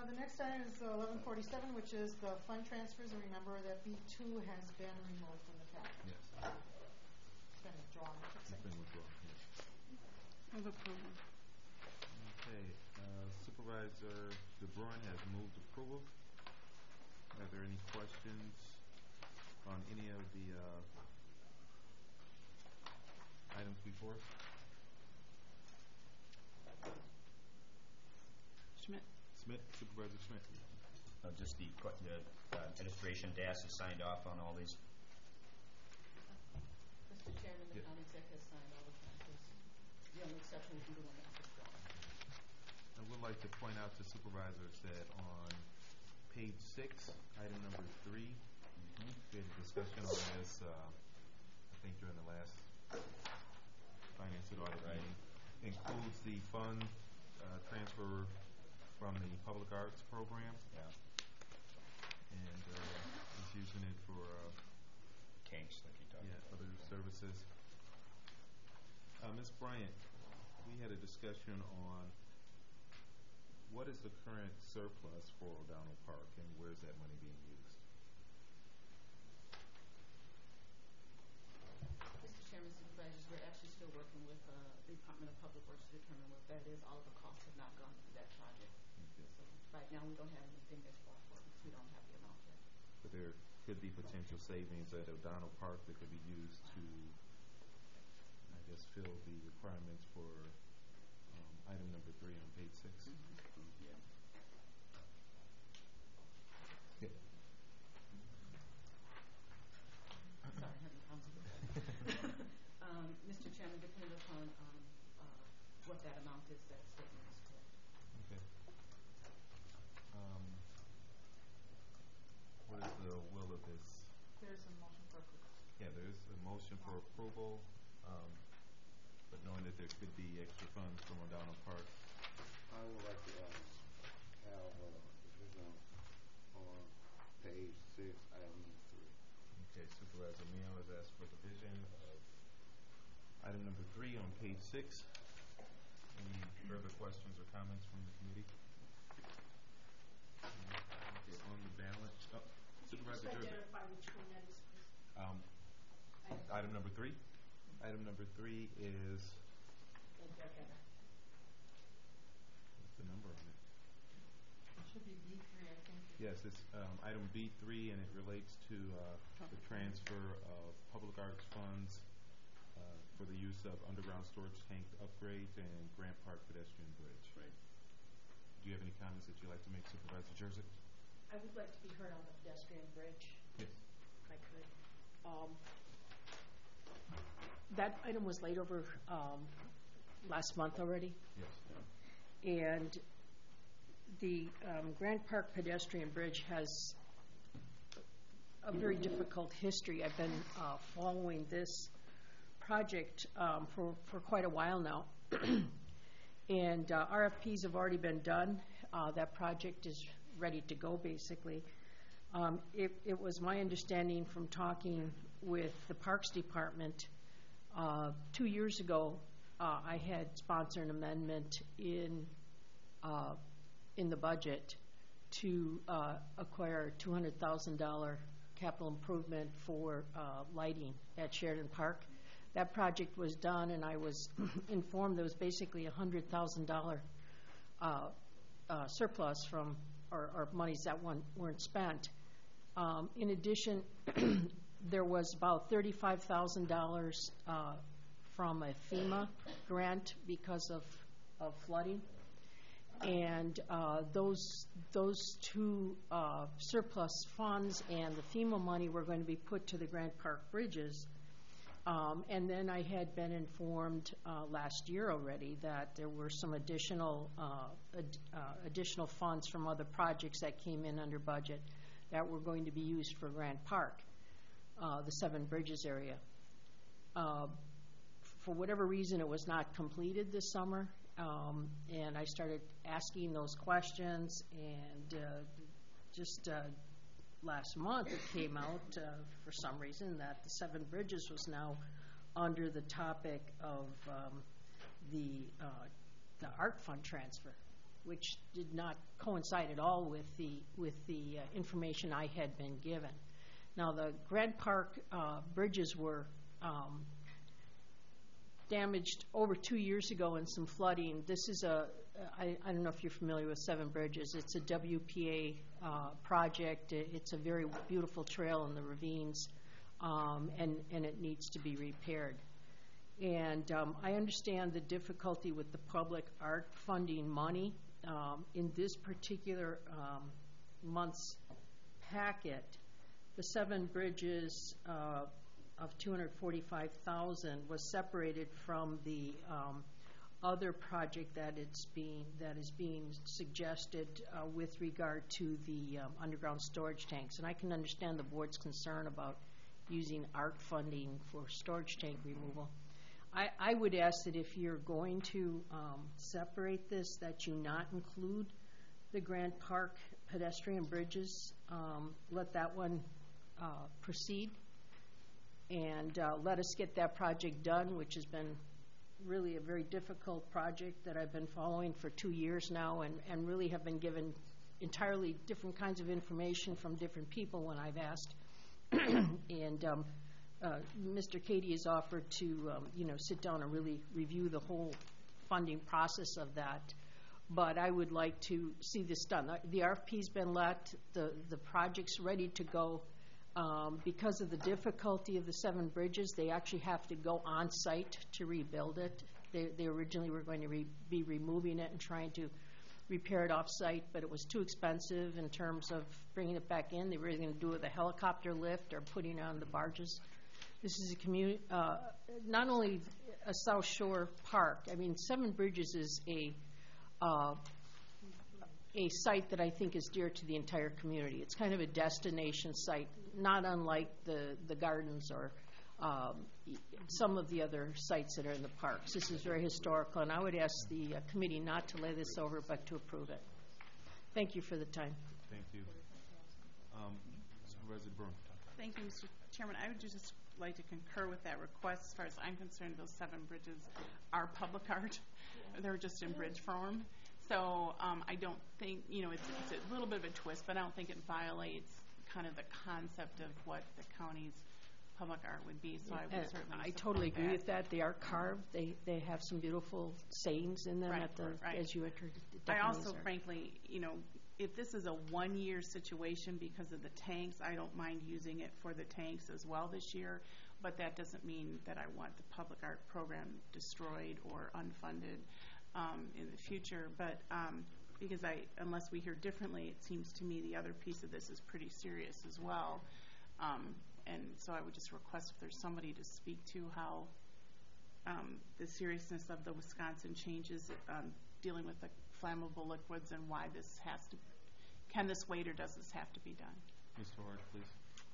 The next item is 1147, which is the fund transfers. And remember that B2 has been removed from the calendar. Yes. It's been withdrawn, I should say. It's been withdrawn, yes. Move approval. Okay, Supervisor DeBruin has moved approval. Are there any questions on any of the items before us? Schmidt. Supervisor Schmidt. Just the administration, DAS has signed off on all these. Mr. Chairman, the county exec has signed all the transfers. The only exception would be the one that's withdrawn. I would like to point out to supervisors that on page 6, item number 3, we had a discussion on this, I think during the last Finance and Audit meeting. Includes the fund transfer from the public arts program. Yeah. And is using it for Kinks, like you talked about. other services. Ms. Bryant, we had a discussion on what is the current surplus for O'Donnell Park and where is that money being used? Mr. Chairman, supervisors, we're actually still working with the Department of Public Works to determine what that is. All of the costs have not gone through that project. Okay. So right now we don't have anything that's brought forward because we don't have the amount yet. But there could be potential savings at O'Donnell Park that could be used to, I guess, fill the requirements for item number 3 on page 6. Yeah. Yeah. Sorry, I'm having problems with that. Mr. Chairman, depending upon what that amount is, that statement is correct. Okay. What is the will of this? There's a motion for approval. Yeah, there is a motion for approval, but knowing that there could be extra funds from O'Donnell Park. I would like to have division on page 6, item number 3. Okay, Supervisor Mio has asked for division of item number 3 on page 6. Any further questions or comments from the committee? Okay, on the balance, Supervisor Durban. Identify which one that is, please. Item number 3. Item number 3 is. What's the number on it? It should be B3, I think. Yes, it's item B3, and it relates to the transfer of public arts funds for the use of underground storage tank upgrades and Grant Park pedestrian bridge. Right. Do you have any comments that you'd like to make, Supervisor Jersey? I would like to be heard on the pedestrian bridge, Yes. if I could. That item was laid over last month already, Yes. and the Grant Park pedestrian bridge has a very difficult history. I've been following this project for quite a while now, and RFPs have already been done. That project is ready to go, basically. It was my understanding from talking with the Parks Department 2 years ago, I had sponsored an amendment in the budget to acquire a $200,000 capital improvement for lighting at Sheridan Park. That project was done, and I was informed there was basically a $100,000 surplus from or monies that weren't spent. In addition, there was about $35,000 from a FEMA grant because of flooding, and those two surplus funds and the FEMA money were going to be put to the Grant Park bridges. And then I had been informed last year already that there were some additional funds from other projects that came in under budget that were going to be used for Grant Park, the Seven Bridges area. For whatever reason, it was not completed this summer, and I started asking those questions, and just last month it came out for some reason that the Seven Bridges was now under the topic of the ARC fund transfer. which did not coincide at all with the information I had been given. Now, the Grant Park bridges were damaged over 2 years ago in some flooding. This is I don't know if you're familiar with Seven Bridges. It's a WPA project. It's a very beautiful trail in the ravines, and it needs to be repaired. And I understand the difficulty with the public art funding money. In this particular month's packet, the Seven Bridges of $245,000 was separated from the other project that is being suggested with regard to the underground storage tanks. And I can understand the board's concern about using art funding for storage tank removal. I would ask that if you're going to separate this, that you not include the Grant Park pedestrian bridges. Let that one proceed, and let us get that project done, which has been really a very difficult project that I've been following for 2 years now, and really have been given entirely different kinds of information from different people when I've asked. And Mr. Cady has offered to sit down and really review the whole funding process of that. But I would like to see this done. The RFP's been let, the project's ready to go. Because of the difficulty of the Seven Bridges, they actually have to go on site to rebuild it. They originally were going to be removing it and trying to repair it off site, but it was too expensive in terms of bringing it back in. They were going to do it with a helicopter lift or putting it on the barges. This is a community, not only a South Shore park. I mean, Seven Bridges is a site that I think is dear to the entire community. It's kind of a destination site, not unlike the gardens or some of the other sites that are in the parks. This is very historical, and I would ask the committee not to lay this over, but to approve it. Thank you for the time. Thank you. Supervisor Broom. Thank you, Mr. Chairman. I would just like to concur with that request. As far as I'm concerned, those Seven Bridges are public art. They're just in bridge form. So I don't think, it's a little bit of a twist, but I don't think it violates kind of the concept of what the county's public art would be. So I would certainly I totally agree with that. They are carved. They have some beautiful sayings in them as you entered. I also, frankly, if this is a one-year situation because of the tanks, I don't mind using it for the tanks as well this year. But that doesn't mean that I want the public art program destroyed or unfunded in the future. But because unless we hear differently, it seems to me the other piece of this is pretty serious as well. And so I would just request if there's somebody to speak to how the seriousness of the Wisconsin changes dealing with the flammable liquids and why this can this wait or does this have to be done? Ms. Howard, please.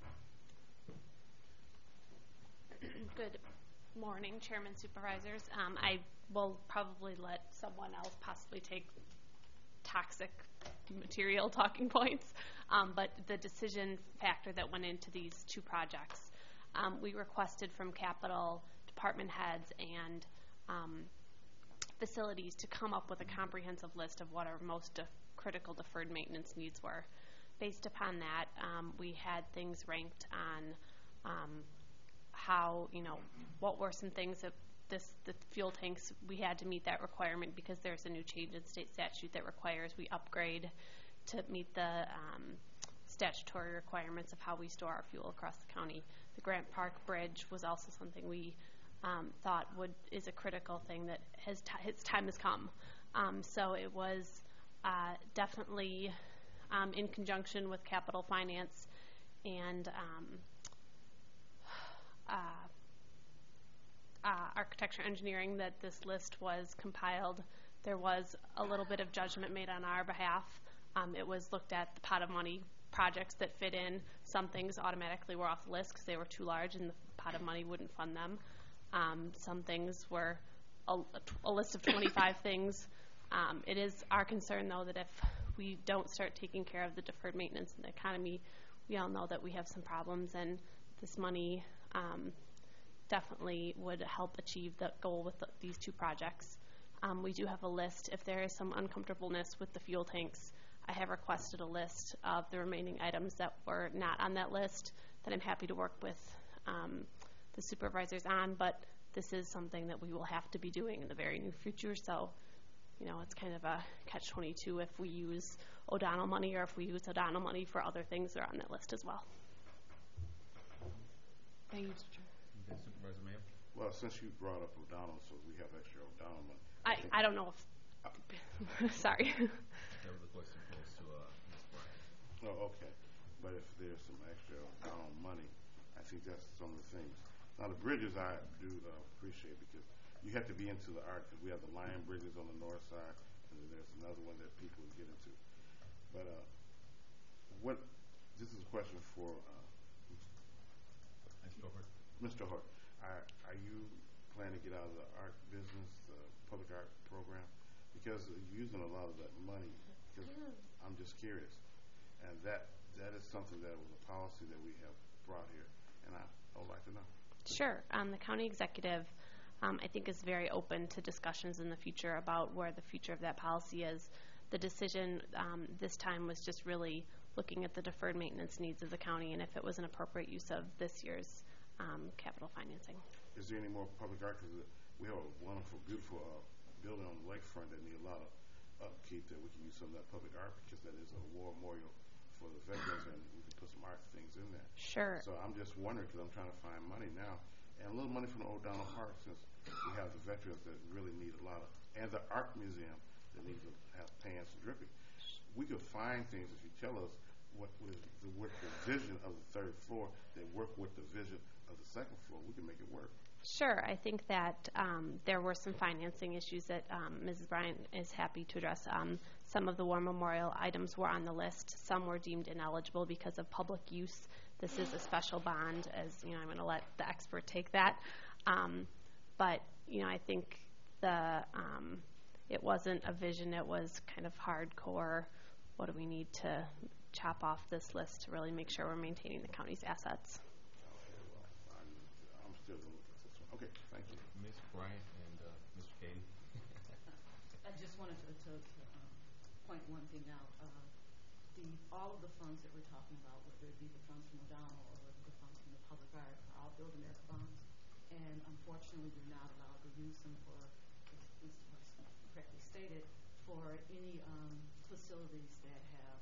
Good morning, Chairman, Supervisors. I will probably let someone else possibly take toxic material talking points, but the decision factor that went into these two projects, we requested from capital department heads and facilities to come up with a comprehensive list of what our most critical deferred maintenance needs were. Based upon that, we had things ranked on how, what were some things that the fuel tanks, we had to meet that requirement because there's a new change in state statute that requires we upgrade to meet the statutory requirements of how we store our fuel across the county. The Grant Park Bridge was also something we thought is a critical thing that its time has come. So it was definitely in conjunction with Capital Finance and Architecture Engineering that this list was compiled. There was a little bit of judgment made on our behalf. It was looked at the pot of money projects that fit in. Some things automatically were off the list because they were too large and the pot of money wouldn't fund them. Some things were a list of 25 things. It is our concern, though, that if we don't start taking care of the deferred maintenance in the economy, we all know that we have some problems, and this money definitely would help achieve the goal with these two projects. We do have a list. If there is some uncomfortableness with the fuel tanks, I have requested a list of the remaining items that were not on that list that I'm happy to work with the supervisors on, but this is something that we will have to be doing in the very near future. So, you know, it's kind of a catch-22 if we use O'Donnell money or if we use O'Donnell money for other things that are on that list as well. Thank you, Mr. Chair. Okay, Supervisor Mayo? Well, since you brought up O'Donnell, so we have extra O'Donnell money. I don't know if, sorry. That was a question posed to Ms. Bryant. Oh, okay. But if there's some extra O'Donnell money, I think that's some of the things. Now, the bridges I do appreciate because you have to be into the art because we have the Lion Bridges on the north side, and then there's another one that people get into. But this is a question for Mr. Hart. Are you planning to get out of the art business, the public art program? Because you're using a lot of that money. Because I'm just curious. And that is something that was a policy that we have brought here, and I would like to know. Sure. The county executive, I think, is very open to discussions in the future about where the future of that policy is. The decision this time was just really looking at the deferred maintenance needs of the county and if it was an appropriate use of this year's capital financing. Is there any more public art? Because we have a wonderful, beautiful building on the lakefront that need a lot of upkeep that we can use some of that public art because that is a war memorial for the veterans and we can put some art things in there. Sure. So I'm just wondering because I'm trying to find money now and a little money from the O'Donnell Park since we have the veterans that really need a lot of, and the art museum that needs to have pants and dripping. We could find things if you tell us what the vision of the third floor that work with the vision of the second floor. We can make it work. Sure. I think that there were some financing issues that Mrs. Bryant is happy to address. Some of the war memorial items were on the list. Some were deemed ineligible because of public use. This is a special bond, as you know. I'm going to let the expert take that. But you know, I think it wasn't a vision. It was kind of hardcore. What do we need to chop off this list to really make sure we're maintaining the county's assets? Okay, well, I'm still going to look at this one. Okay, thank you. Ms. Bryant and Mr. Katie. I just wanted to point one thing out. All of the funds that we're talking about, whether it be the funds from O'Donnell or the funds from the public art, are all build America bonds. And unfortunately, we're not allowed to use them for, as Mr. West correctly stated, for any facilities that have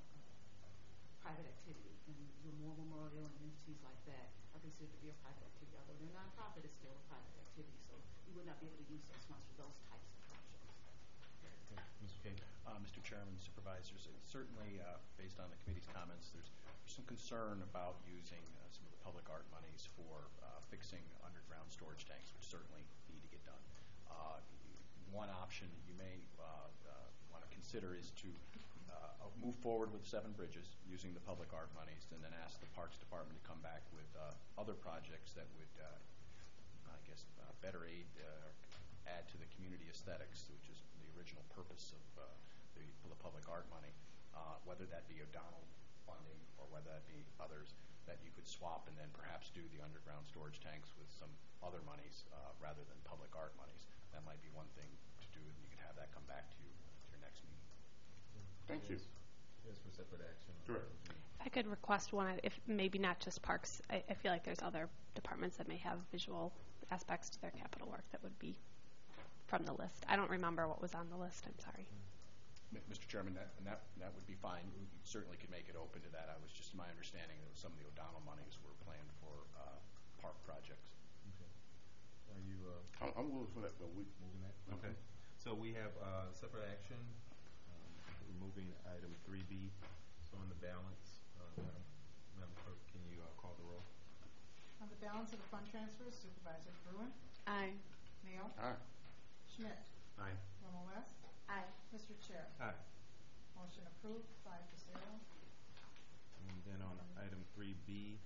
private activity. And the war memorial and entities like that are considered to be a private activity. Although they're nonprofit, it's still a private activity. So we would not be able to use those funds for those types of projects. Mr. Katie. Mr. Chairman, supervisors, certainly based on the committee's comments, there's some concern about using some of the public art monies for fixing underground storage tanks, which certainly need to get done. One option you may want to consider is to move forward with 7 bridges using the public art monies and then ask the Parks Department to come back with other projects that would, I guess, better aid or add to the community aesthetics, which is the original purpose of the public art money, whether that be O'Donnell funding or whether that be others, that you could swap and then perhaps do the underground storage tanks with some other monies rather than public art monies. That might be one thing to do, and you can have that come back to you at your next meeting. Thank you. Yes, for separate action. Sure. If I could request one, if maybe not just parks, I feel like there's other departments that may have visual aspects to their capital work that would be from the list. I don't remember what was on the list. I'm sorry. Mr. Chairman, that would be fine. We certainly could make it open to that. I was just my understanding that some of the O'Donnell monies were planned for park projects. Okay. Are you I'm willing for that, but we moving that? Okay. So we have separate action. Removing item 3B. So on the balance, Madam Clerk, can you call the roll? On the balance of the fund transfers, Supervisor Bruin, Aye. Mayo, Aye. Schmidt, Aye. Romo West. Aye. Mr. Chair. Aye. Motion approved, 5-0. And then on item 3B,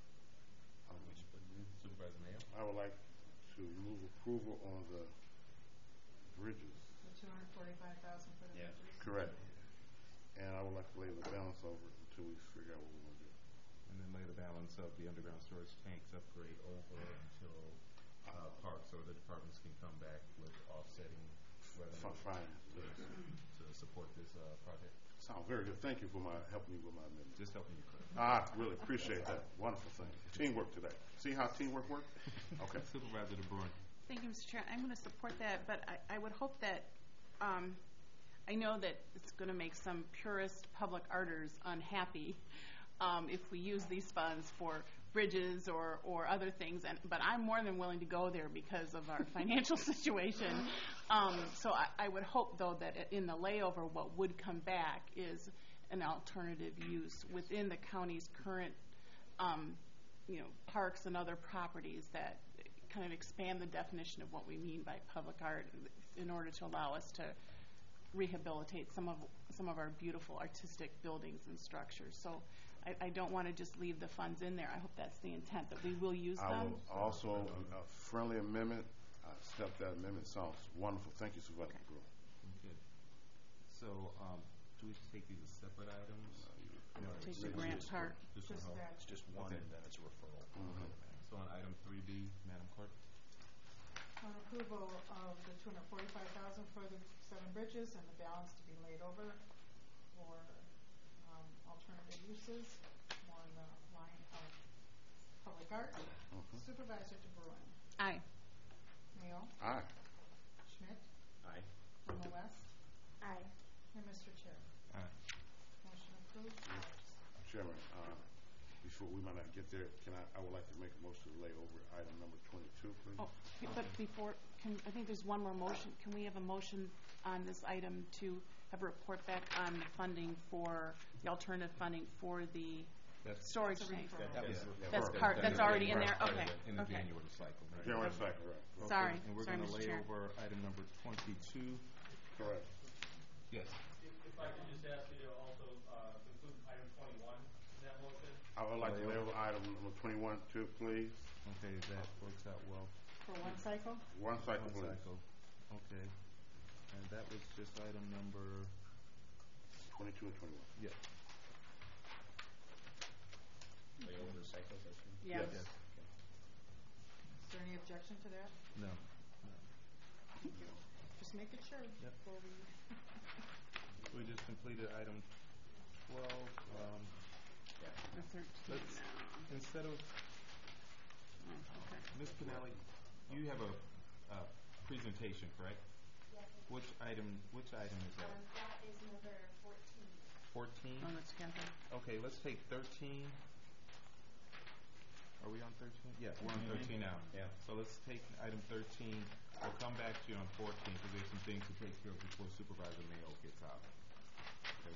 Supervisor Mayo. I would like to move approval on the bridges. The $245,000 for the Yeah. bridges. Correct. And I would like to lay the balance over it until we figure out what we're going to do. And then lay the balance of the underground storage tanks upgrade over until parks or the departments can come back with offsetting revenue Finance, yes. to support this project? Sounds very good. Thank you for helping me with my amendment. Just helping you, Clerk. I really appreciate that. Wonderful thing. Teamwork today. See how teamwork works? Okay. Supervisor DeBruin. Thank you, Mr. Chair. I'm going to support that, but I would hope that, I know that it's going to make some purist public arters unhappy if we use these funds for bridges or other things, but I'm more than willing to go there because of our financial situation. So I would hope, though, that in the layover, what would come back is an alternative use within the county's current parks and other properties that kind of expand the definition of what we mean by public art in order to allow us to rehabilitate some of our beautiful artistic buildings and structures. So I don't want to just leave the funds in there. I hope that's the intent, that we will use them. I will also, a friendly amendment, I accept that amendment. Sounds wonderful. Thank you, Supervisor DeBruin. Good. So, do we take these as separate items? No, Take the Grant Park. Just Just one. that. It's just one, Okay. and then it's a referral. So on item 3B, Madam Clerk? On approval of the $245,000 for the 7 bridges and the balance to be laid over for alternative uses, more in the line of public art. Supervisor DeBruin. Aye. Mayo. Aye. Schmidt. Aye. Lima West. Aye. And Mr. Chair. Aye. Motion approved. Chairman, before we might not get there, I would like to make a motion to lay over item number 22, please. Oh, but before, I think there's one more motion. Can we have a motion on this item to have a report back on the funding for, the alternative funding for the That's storage It's a tanks? referral. That's already in there? Okay. In the Okay. January cycle. right? January 2nd, right. Okay, Sorry. And we're Sorry, going to Mr. lay Chair. over item number 22. Correct. Yes. If I could just ask you to also include item 21 in that motion. I would like to lay over item number 21, too, please. Okay, that works out well. For one cycle? One cycle, One please. cycle. Okay. And that was just item number, 22 and 21. yeah. Lay over the cycles, that's right? Yes. Yes. Is there any objection to that? No. Just making sure Yep. before we. We just completed item 12. The 13 Let's, now. instead of, Oh, okay. Ms. Pinelli, you have a presentation, correct? Yes, Which item is that? that is number 14. 14? Oh, that's Catherine. Okay, let's take 13. Are we on 13? Yeah, we're on 13 now. Yeah. So let's take item 13. We'll come back to you on 14 because there's some things to take care of before Supervisor Mayo gets out. Okay,